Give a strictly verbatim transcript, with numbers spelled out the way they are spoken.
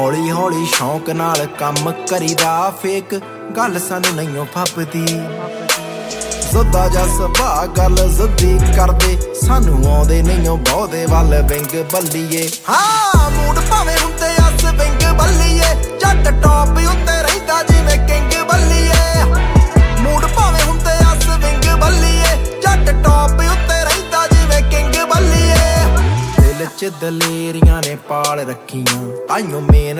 ਹੌਲੀ ਹੌਲੀ ਸ਼ੌਂਕ ਨਾਲ ਕੰਮ ਕਰੀਦਾ, ਫੇਕ ਗੱਲ ਸਾਨੂੰ ਨਹੀਂਓ ਫੱਬਦੀ। ਜ਼ੱਦਾ ਜਾ ਸੁਭਾਅ ਗੱਲ ਜ਼ੱਦੀ ਕਰਦੇ, ਸਾਨੂੰ ਆਉਂਦੇ ਨਹੀਂਓ ਬਹੁਤੇ ਵੱਲ ਵਿੰਗ ਬੱਲੀਏ। ਹਾਂ ਮੂਡ ਭਾਵੇਂ ਹੁੰਦੇ ਅਸ ਵਿੰਗ ਬੱਲੀਏ, ਜੱਟ ਟੌਪ ਉੱਤੇ ਰਹਿੰਦਾ ਜਿਵੇਂ ਕਿੰਗ ਬੱਲੀਏ। ਮੂਡ ਭਾਵੇਂ ਹੁੰਦੇ ਅਸ ਵਿੰਗ ਬੱਲੀਏ, ਜੱਟ ਟੌਪ ਉੱਤੇ ਰਹਿੰਦਾ ਜਿਵੇਂ ਕਿੰਗ ਬੱਲੀਏ। ਦਿਲ ਚ ਦਲੇਰੀਆਂ ਨੇ ਪਾਲ ਰੱਖੀਆਂ, ਤਾਈਓ ਮੇਨ